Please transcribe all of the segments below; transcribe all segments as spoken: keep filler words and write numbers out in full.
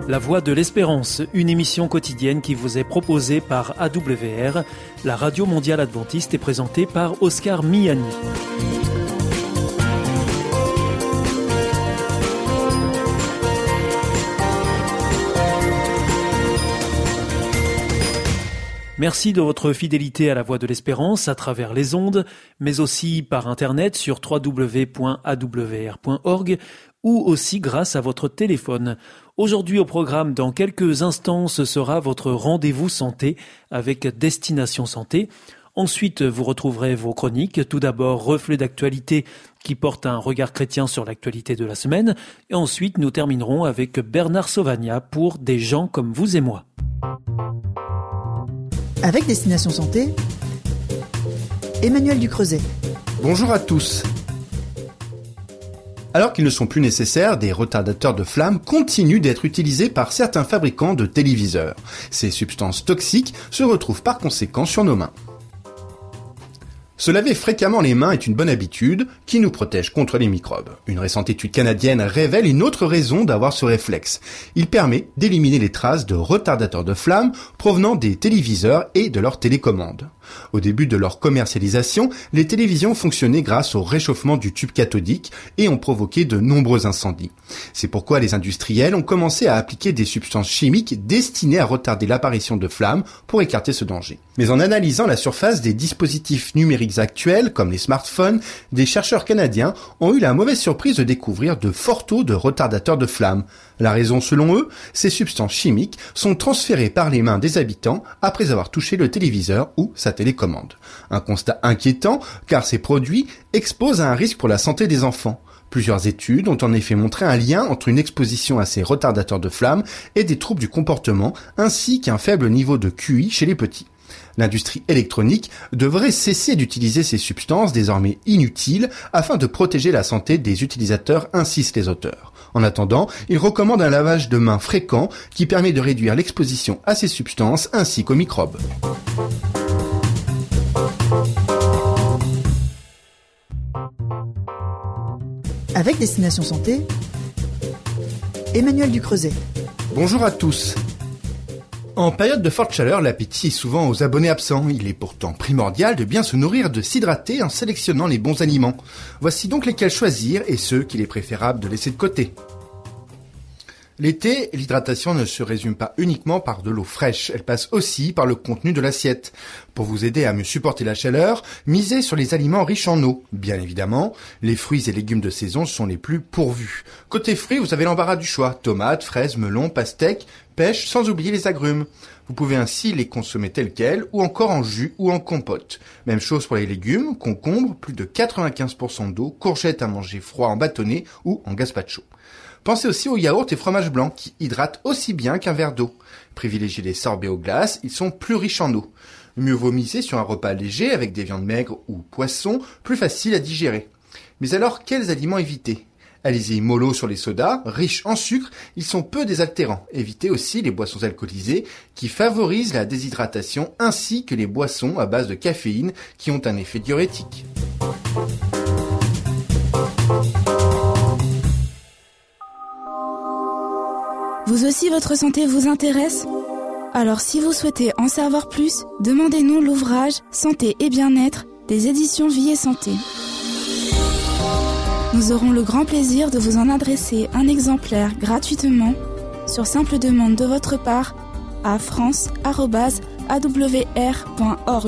La Voix de l'Espérance, une émission quotidienne qui vous est proposée par A W R, la Radio Mondiale Adventiste, et présentée par Oscar Miani. Merci de votre fidélité à la Voix de l'Espérance à travers les ondes, mais aussi par Internet sur w w w point a w r point org ou aussi grâce à votre téléphone. Aujourd'hui au programme, dans quelques instants, ce sera votre rendez-vous santé avec Destination Santé. Ensuite, vous retrouverez vos chroniques. Tout d'abord, Reflet d'actualité qui porte un regard chrétien sur l'actualité de la semaine. Et ensuite, nous terminerons avec Bernard Sauvagnat pour Des gens comme vous et moi. Avec Destination Santé, Emmanuel Ducreuset. Bonjour à tous. Alors qu'ils ne sont plus nécessaires, des retardateurs de flamme continuent d'être utilisés par certains fabricants de téléviseurs. Ces substances toxiques se retrouvent par conséquent sur nos mains. Se laver fréquemment les mains est une bonne habitude qui nous protège contre les microbes. Une récente étude canadienne révèle une autre raison d'avoir ce réflexe. Il permet d'éliminer les traces de retardateurs de flamme provenant des téléviseurs et de leurs télécommandes. Au début de leur commercialisation, les télévisions fonctionnaient grâce au réchauffement du tube cathodique et ont provoqué de nombreux incendies. C'est pourquoi les industriels ont commencé à appliquer des substances chimiques destinées à retarder l'apparition de flammes pour écarter ce danger. Mais en analysant la surface des dispositifs numériques actuels, comme les smartphones, des chercheurs canadiens ont eu la mauvaise surprise de découvrir de forts taux de retardateurs de flammes. La raison, selon eux, ces substances chimiques sont transférées par les mains des habitants après avoir touché le téléviseur ou sa télécommande. Un constat inquiétant, car ces produits exposent à un risque pour la santé des enfants. Plusieurs études ont en effet montré un lien entre une exposition à ces retardateurs de flammes et des troubles du comportement, ainsi qu'un faible niveau de Q I chez les petits. L'industrie électronique devrait cesser d'utiliser ces substances désormais inutiles afin de protéger la santé des utilisateurs, insistent les auteurs. En attendant, ils recommandent un lavage de mains fréquent qui permet de réduire l'exposition à ces substances ainsi qu'aux microbes. Avec Destination Santé, Emmanuel Ducreuset. Bonjour à tous. En période de forte chaleur, l'appétit est souvent aux abonnés absents. Il est pourtant primordial de bien se nourrir, de s'hydrater en sélectionnant les bons aliments. Voici donc lesquels choisir et ceux qu'il est préférable de laisser de côté. L'été, l'hydratation ne se résume pas uniquement par de l'eau fraîche, elle passe aussi par le contenu de l'assiette. Pour vous aider à mieux supporter la chaleur, misez sur les aliments riches en eau. Bien évidemment, les fruits et légumes de saison sont les plus pourvus. Côté fruits, vous avez l'embarras du choix, tomates, fraises, melons, pastèques, pêche, sans oublier les agrumes. Vous pouvez ainsi les consommer tels quels, ou encore en jus ou en compote. Même chose pour les légumes, concombres, plus de quatre-vingt-quinze pour cent d'eau, courgettes à manger froid en bâtonnet ou en gazpacho. Pensez aussi aux yaourts et fromages blancs qui hydratent aussi bien qu'un verre d'eau. Privilégiez les sorbets aux glaces, ils sont plus riches en eau. Mieux vaut miser sur un repas léger avec des viandes maigres ou poissons, plus faciles à digérer. Mais alors, quels aliments éviter ? Allez-y mollo sur les sodas, riches en sucre, ils sont peu désaltérants. Évitez aussi les boissons alcoolisées qui favorisent la déshydratation ainsi que les boissons à base de caféine qui ont un effet diurétique. Vous aussi, votre santé vous intéresse ? Alors si vous souhaitez en savoir plus, demandez-nous l'ouvrage Santé et bien-être des éditions Vie et Santé. Nous aurons le grand plaisir de vous en adresser un exemplaire gratuitement sur simple demande de votre part à france arobase a w r point org.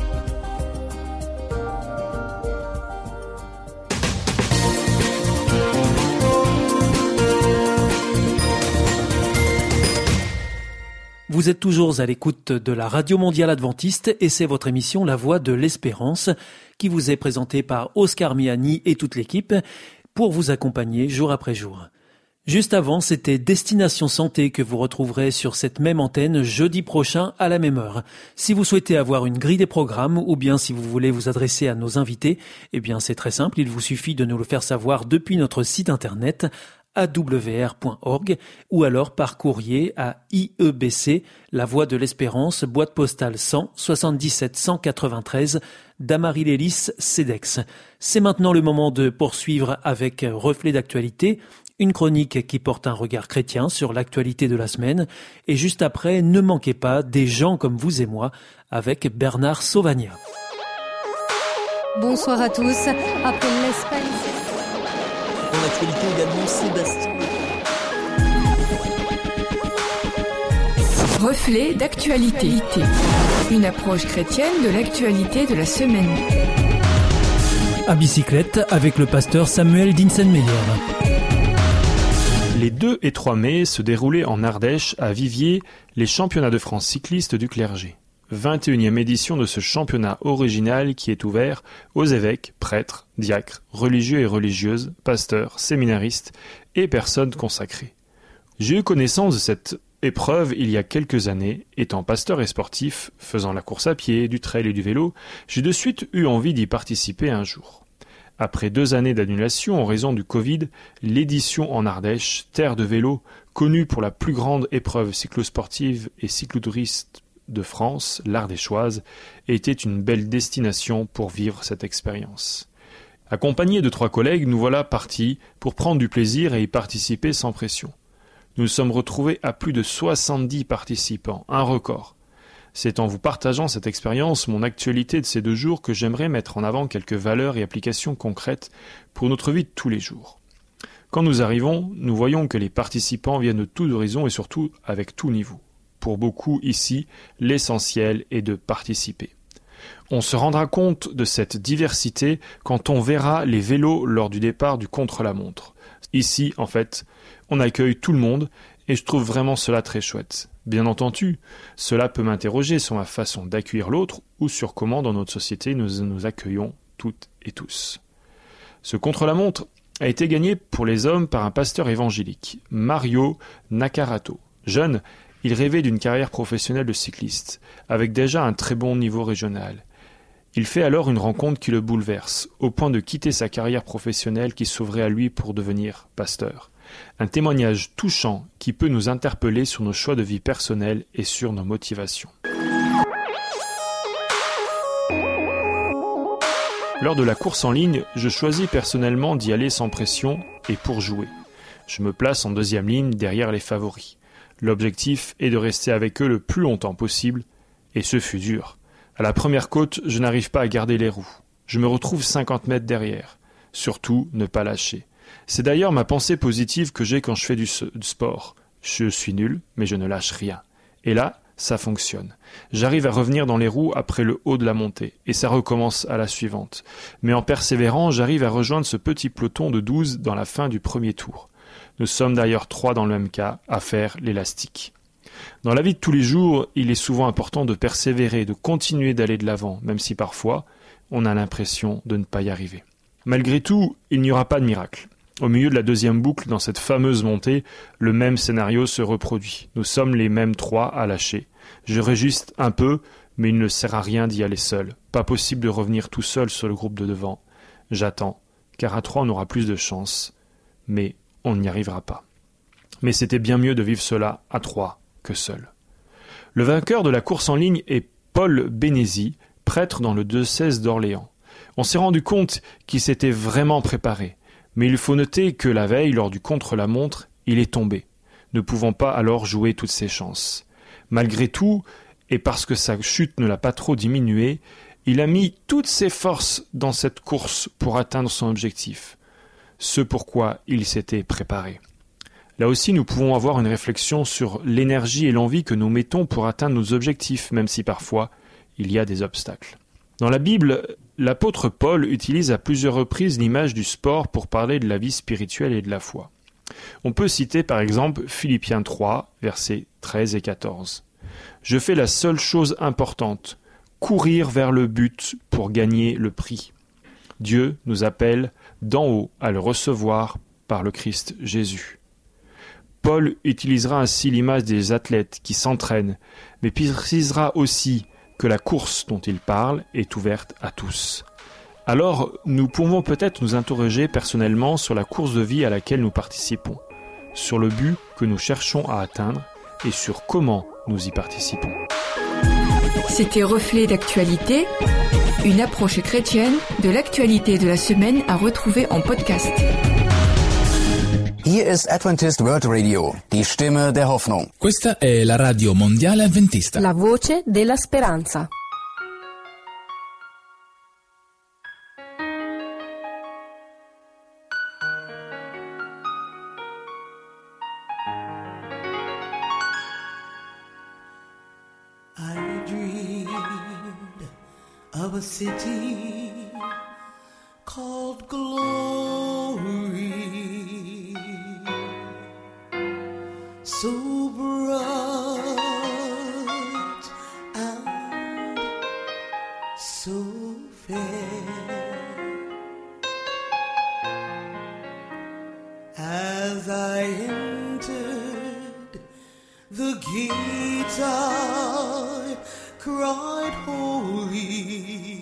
Vous êtes toujours à l'écoute de la Radio Mondiale Adventiste et c'est votre émission La Voix de l'Espérance qui vous est présentée par Oscar Miani et toute l'équipe pour vous accompagner jour après jour. Juste avant, c'était Destination Santé que vous retrouverez sur cette même antenne jeudi prochain à la même heure. Si vous souhaitez avoir une grille des programmes ou bien si vous voulez vous adresser à nos invités, eh bien c'est très simple, il vous suffit de nous le faire savoir depuis notre site internet a w r point org ou alors par courrier à I E B C, La Voix de l'Espérance, boîte postale cent, soixante-dix-sept cent quatre-vingt-treize, d'Amarie-Lélis, Cedex. C'est maintenant le moment de poursuivre avec Reflet d'actualité, une chronique qui porte un regard chrétien sur l'actualité de la semaine. Et juste après, ne manquez pas Des gens comme vous et moi avec Bernard Sauvagnat. Bonsoir à tous. Après l'Espagne... Dans l'actualité également, Sébastien. Reflet d'actualité. Une approche chrétienne de l'actualité de la semaine. À bicyclette avec le pasteur Samuel Dinsenmeyer. Les deux et trois mai se déroulaient en Ardèche, à Viviers, les championnats de France cyclistes du clergé. vingt et unième édition de ce championnat original qui est ouvert aux évêques, prêtres, diacres, religieux et religieuses, pasteurs, séminaristes et personnes consacrées. J'ai eu connaissance de cette épreuve il y a quelques années, étant pasteur et sportif, faisant la course à pied, du trail et du vélo, j'ai de suite eu envie d'y participer un jour. Après deux années d'annulation en raison du Covid, l'édition en Ardèche, terre de vélo, connue pour la plus grande épreuve cyclosportive et cyclotouriste de France, l'Ardéchoise, était une belle destination pour vivre cette expérience. Accompagnés de trois collègues, nous voilà partis pour prendre du plaisir et y participer sans pression. Nous nous sommes retrouvés à plus de soixante-dix participants, un record. C'est en vous partageant cette expérience, mon actualité de ces deux jours, que j'aimerais mettre en avant quelques valeurs et applications concrètes pour notre vie de tous les jours. Quand nous arrivons, nous voyons que les participants viennent de tous horizons et surtout avec tout niveau. Pour beaucoup ici, l'essentiel est de participer. On se rendra compte de cette diversité quand on verra les vélos lors du départ du contre-la-montre. Ici, en fait, on accueille tout le monde et je trouve vraiment cela très chouette. Bien entendu, cela peut m'interroger sur ma façon d'accueillir l'autre ou sur comment dans notre société nous nous accueillons toutes et tous. Ce contre-la-montre a été gagné pour les hommes par un pasteur évangélique, Mario Nakarato. Jeune, il rêvait d'une carrière professionnelle de cycliste, avec déjà un très bon niveau régional. Il fait alors une rencontre qui le bouleverse, au point de quitter sa carrière professionnelle qui s'ouvrait à lui pour devenir pasteur. Un témoignage touchant qui peut nous interpeller sur nos choix de vie personnels et sur nos motivations. Lors de la course en ligne, je choisis personnellement d'y aller sans pression et pour jouer. Je me place en deuxième ligne derrière les favoris. L'objectif est de rester avec eux le plus longtemps possible, et ce fut dur. À la première côte, je n'arrive pas à garder les roues. Je me retrouve cinquante mètres derrière. Surtout, ne pas lâcher. C'est d'ailleurs ma pensée positive que j'ai quand je fais du sport. Je suis nul, mais je ne lâche rien. Et là, ça fonctionne. J'arrive à revenir dans les roues après le haut de la montée, et ça recommence à la suivante. Mais en persévérant, j'arrive à rejoindre ce petit peloton de douze dans la fin du premier tour. Nous sommes d'ailleurs trois dans le même cas, à faire l'élastique. Dans la vie de tous les jours, il est souvent important de persévérer, de continuer d'aller de l'avant, même si parfois, on a l'impression de ne pas y arriver. Malgré tout, il n'y aura pas de miracle. Au milieu de la deuxième boucle, dans cette fameuse montée, le même scénario se reproduit. Nous sommes les mêmes trois à lâcher. Je réjuste un peu, mais il ne sert à rien d'y aller seul. Pas possible de revenir tout seul sur le groupe de devant. J'attends, car à trois on aura plus de chance. Mais on n'y arrivera pas. Mais c'était bien mieux de vivre cela à trois que seul. Le vainqueur de la course en ligne est Paul Bénézy, prêtre dans le diocèse d'Orléans. On s'est rendu compte qu'il s'était vraiment préparé. Mais il faut noter que la veille, lors du contre-la-montre, il est tombé, ne pouvant pas alors jouer toutes ses chances. Malgré tout, et parce que sa chute ne l'a pas trop diminué, il a mis toutes ses forces dans cette course pour atteindre son objectif, ce pourquoi il s'était préparé. Là aussi, nous pouvons avoir une réflexion sur l'énergie et l'envie que nous mettons pour atteindre nos objectifs, même si parfois il y a des obstacles. Dans la Bible, l'apôtre Paul utilise à plusieurs reprises l'image du sport pour parler de la vie spirituelle et de la foi. On peut citer par exemple Philippiens trois, versets treize et quatorze. « Je fais la seule chose importante, courir vers le but pour gagner le prix. Dieu nous appelle d'en haut à le recevoir par le Christ Jésus. » Paul utilisera ainsi l'image des athlètes qui s'entraînent, mais précisera aussi que la course dont il parle est ouverte à tous. Alors, nous pouvons peut-être nous interroger personnellement sur la course de vie à laquelle nous participons, sur le but que nous cherchons à atteindre et sur comment nous y participons. C'était Reflet d'actualité, une approche chrétienne de l'actualité de la semaine à retrouver en podcast. Hier ist Adventist World Radio, die Stimme der Hoffnung. Questa è la Radio Mondiale Adventista. La voce della speranza. I dreamed of a city called Glory, so bright and so fair. As I entered the gates, I cried, holy.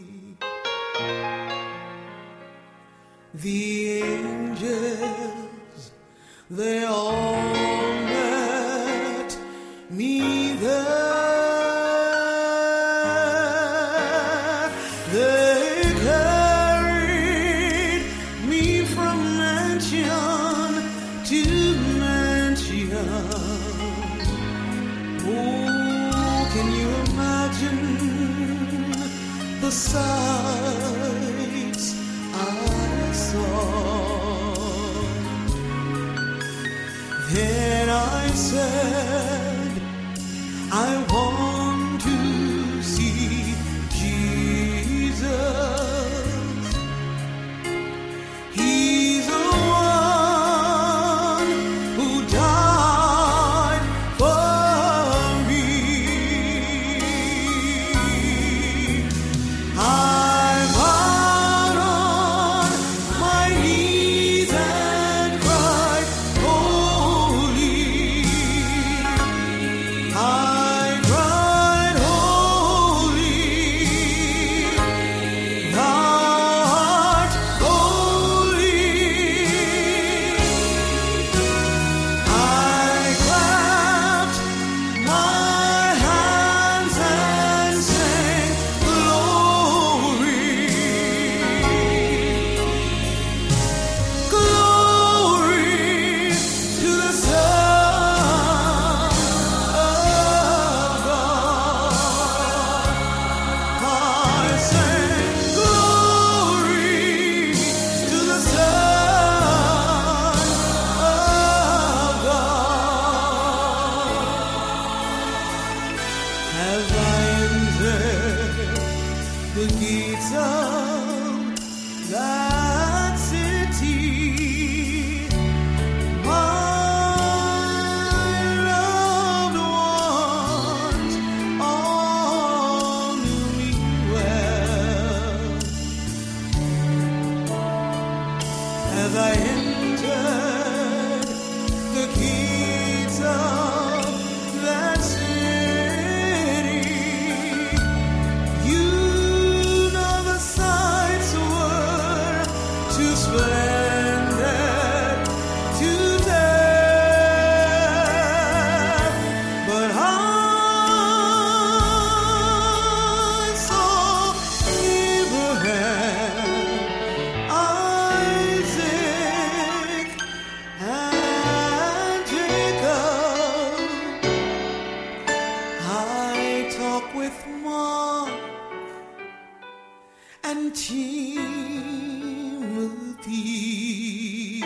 The angels, they all met me there. They carried me from mansion to mansion. Oh, can you imagine the sights I saw? Then I said, I want to see Jesus. He's the one who died for me. I'm out on my knees and cried, holy. I cried, holy. Thou art holy. I clapped my hands and sang glory, glory to the Son of God. I sang glory to the Son of God. As I entered the gates of that city, my loved ones all knew me well. As I entered the gates of that city, you know the sights were too splendid to tell, but I saw Abraham, Isaac, and Jacob. I talk with Mark and Timothy,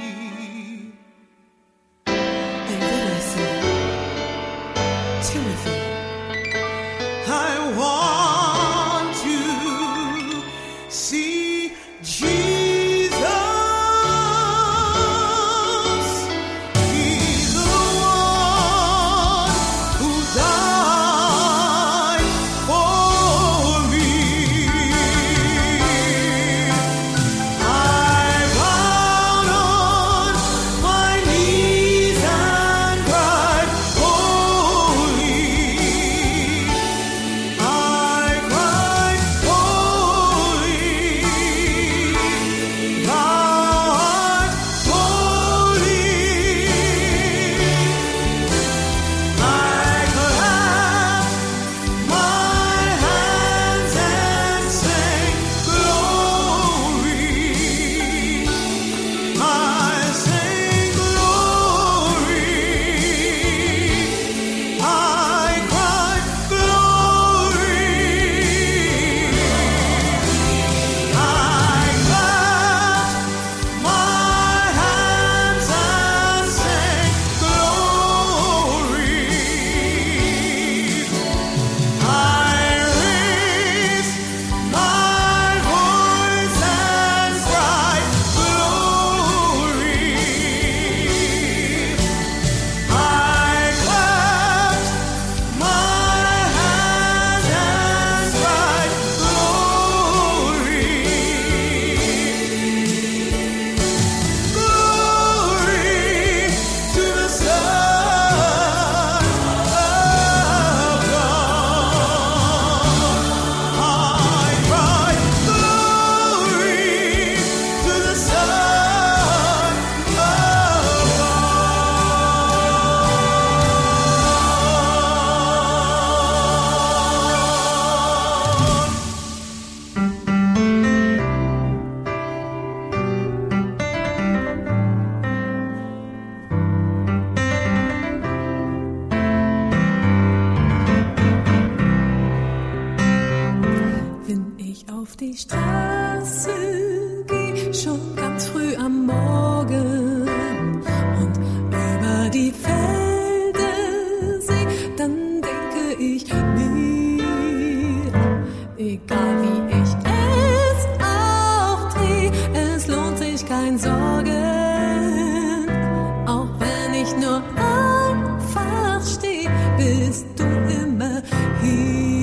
and then I said, Timothy, I want to see Jesus. He's the one who died for me. I'm out on ich auf die Straße geh, schon ganz früh am Morgen und über die Felder seh, dann denke ich mir, egal wie ich es auch dreh, es lohnt sich kein Sorgen, auch wenn ich nur einfach steh, bist du immer hier.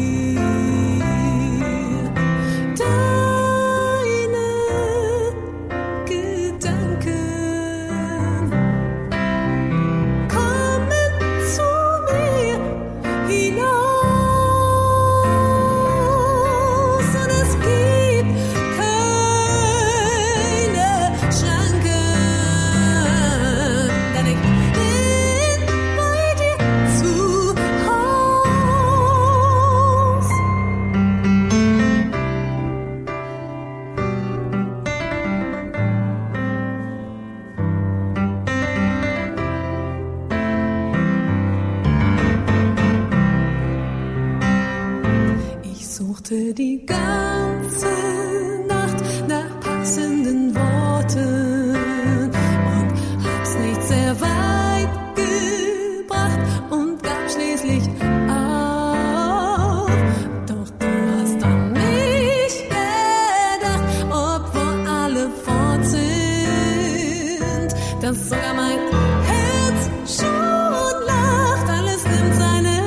Die ganze Nacht nach passenden Worten und hab's nicht sehr weit gebracht und gab schließlich auf. Doch du hast an mich gedacht, obwohl alle fort sind, dass sogar mein Herz schon lacht, alles nimmt seine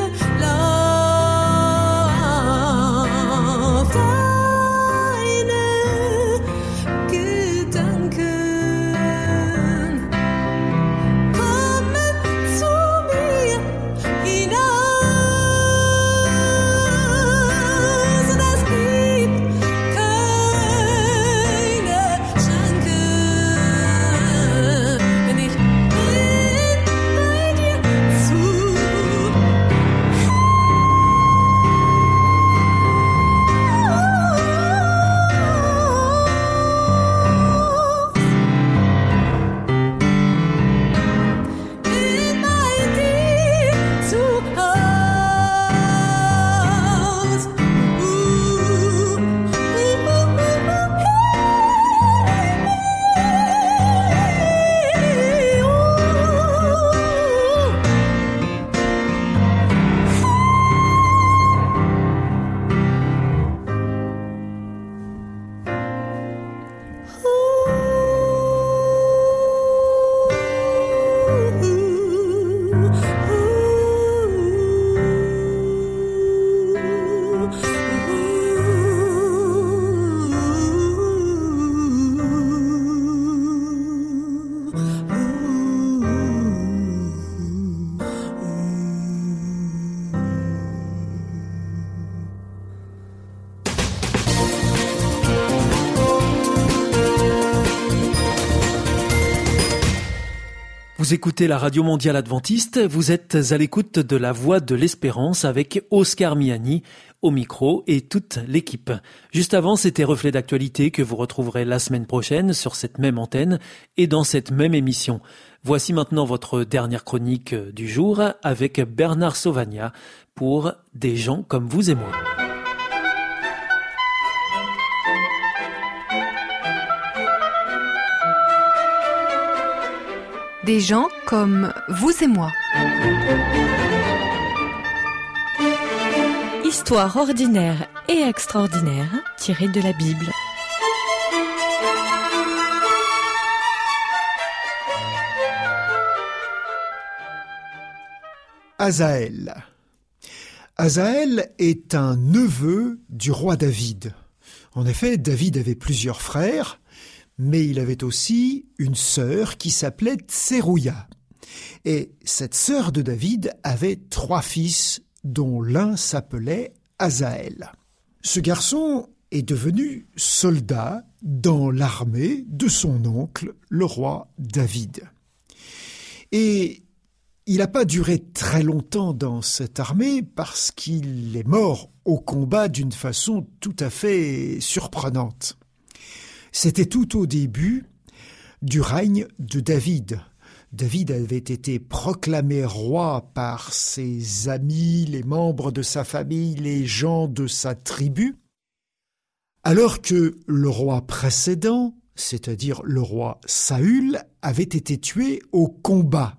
Vous écoutez la Radio Mondiale Adventiste, vous êtes à l'écoute de la Voix de l'Espérance avec Oscar Miani au micro et toute l'équipe. Juste avant, c'était Reflet d'actualité que vous retrouverez la semaine prochaine sur cette même antenne et dans cette même émission. Voici maintenant votre dernière chronique du jour avec Bernard Sauvagnat pour Des gens comme vous et moi. Des gens comme vous et moi. Histoire ordinaire et extraordinaire tirée de la Bible. Asaël. Asaël est un neveu du roi David. En effet, David avait plusieurs frères, mais il avait aussi une sœur qui s'appelait Tserouïa. Et cette sœur de David avait trois fils, dont l'un s'appelait Asaël. Ce garçon est devenu soldat dans l'armée de son oncle, le roi David. Et il n'a pas duré très longtemps dans cette armée parce qu'il est mort au combat d'une façon tout à fait surprenante. C'était tout au début du règne de David. David avait été proclamé roi par ses amis, les membres de sa famille, les gens de sa tribu. Alors que le roi précédent, c'est-à-dire le roi Saül, avait été tué au combat.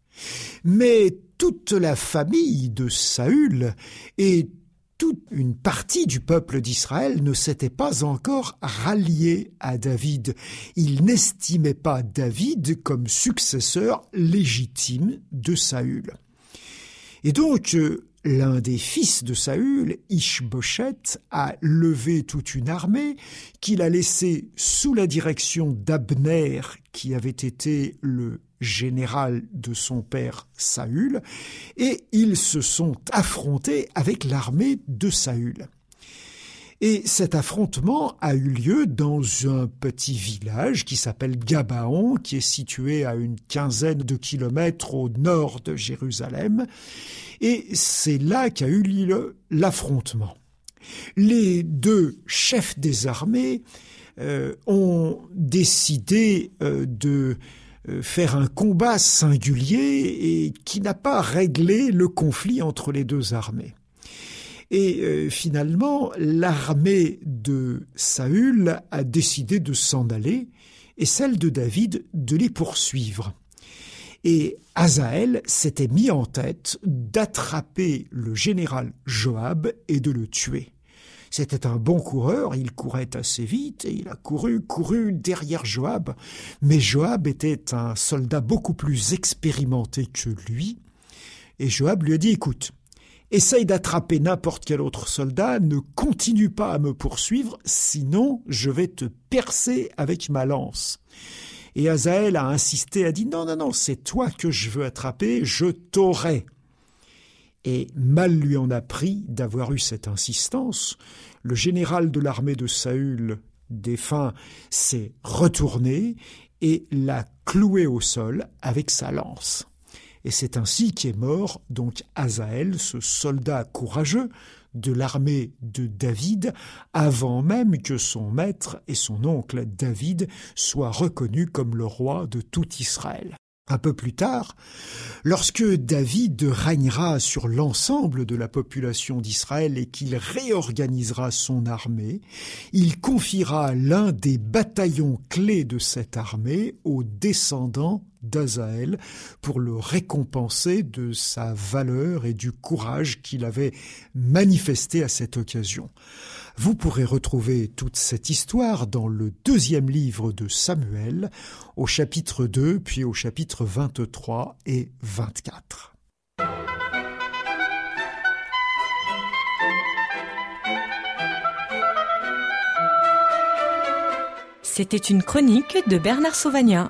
Mais toute la famille de Saül et toute une partie du peuple d'Israël ne s'était pas encore ralliée à David. Ils n'estimaient pas David comme successeur légitime de Saül. Et donc, l'un des fils de Saül, Ish-Bosheth, a levé toute une armée qu'il a laissée sous la direction d'Abner, qui avait été le général de son père Saül, et ils se sont affrontés avec l'armée de Saül. Et cet affrontement a eu lieu dans un petit village qui s'appelle Gabaon, qui est situé à une quinzaine de kilomètres au nord de Jérusalem, et c'est là qu'a eu lieu l'affrontement. Les deux chefs des armées euh, ont décidé euh, de faire un combat singulier et qui n'a pas réglé le conflit entre les deux armées. Et euh, finalement, l'armée de Saül a décidé de s'en aller et celle de David de les poursuivre. Et Asaël s'était mis en tête d'attraper le général Joab et de le tuer. C'était un bon coureur, il courait assez vite et il a couru, couru derrière Joab. Mais Joab était un soldat beaucoup plus expérimenté que lui. Et Joab lui a dit, écoute, essaye d'attraper n'importe quel autre soldat, ne continue pas à me poursuivre, sinon je vais te percer avec ma lance. Et Asaël a insisté, a dit, non, non, non, c'est toi que je veux attraper, je t'aurai. Et mal lui en a pris d'avoir eu cette insistance. Le général de l'armée de Saül, défunt, s'est retourné et l'a cloué au sol avec sa lance. Et c'est ainsi qu'est mort donc Asaël, ce soldat courageux de l'armée de David, avant même que son maître et son oncle David soient reconnus comme le roi de tout Israël. Un peu plus tard, lorsque David régnera sur l'ensemble de la population d'Israël et qu'il réorganisera son armée, il confiera l'un des bataillons clés de cette armée aux descendants d'Asaël pour le récompenser de sa valeur et du courage qu'il avait manifesté à cette occasion. Vous pourrez retrouver toute cette histoire dans le deuxième livre de Samuel, au chapitre deux, puis au chapitre vingt-trois et vingt-quatre. C'était une chronique de Bernard Sauvagnat.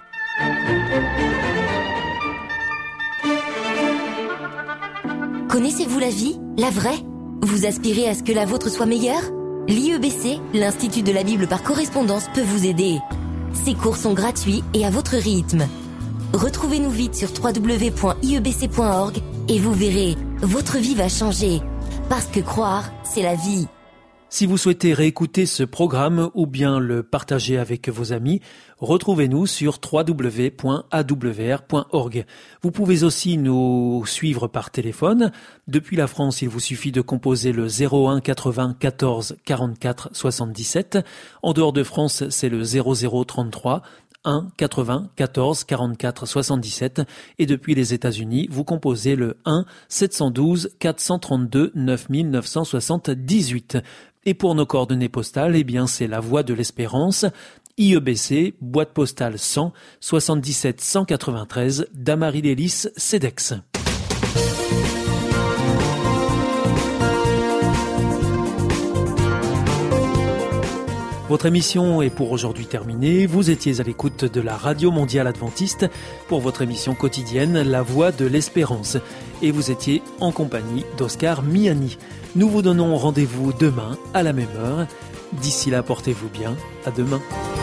Connaissez-vous la vie, la vraie ? Vous aspirez à ce que la vôtre soit meilleure ? L'I E B C, l'Institut de la Bible par correspondance, peut vous aider. Ces cours sont gratuits et à votre rythme. Retrouvez-nous vite sur w w w point i e b c point org et vous verrez, votre vie va changer. Parce que croire, c'est la vie. Si vous souhaitez réécouter ce programme ou bien le partager avec vos amis, retrouvez-nous sur w w w point a w r point org. Vous pouvez aussi nous suivre par téléphone. Depuis la France, il vous suffit de composer le zéro un quatre-vingts quatorze quarante-quatre soixante-dix-sept. En dehors de France, c'est le zéro zéro trente-trois un quatre-vingts quatorze quarante-quatre soixante-dix-sept et depuis les États-Unis, vous composez le un sept cent douze quatre cent trente-deux neuf mille neuf cent soixante-dix-huit. Et pour nos coordonnées postales, eh bien c'est la Voix de l'Espérance, I E B C, boîte postale cent, soixante-dix-sept cent quatre-vingt-treize, Damary-Lélis, Cedex. Votre émission est pour aujourd'hui terminée. Vous étiez à l'écoute de la Radio Mondiale Adventiste pour votre émission quotidienne La Voix de l'Espérance. Et vous étiez en compagnie d'Oscar Miani. Nous vous donnons rendez-vous demain à la même heure. D'ici là, portez-vous bien. À demain.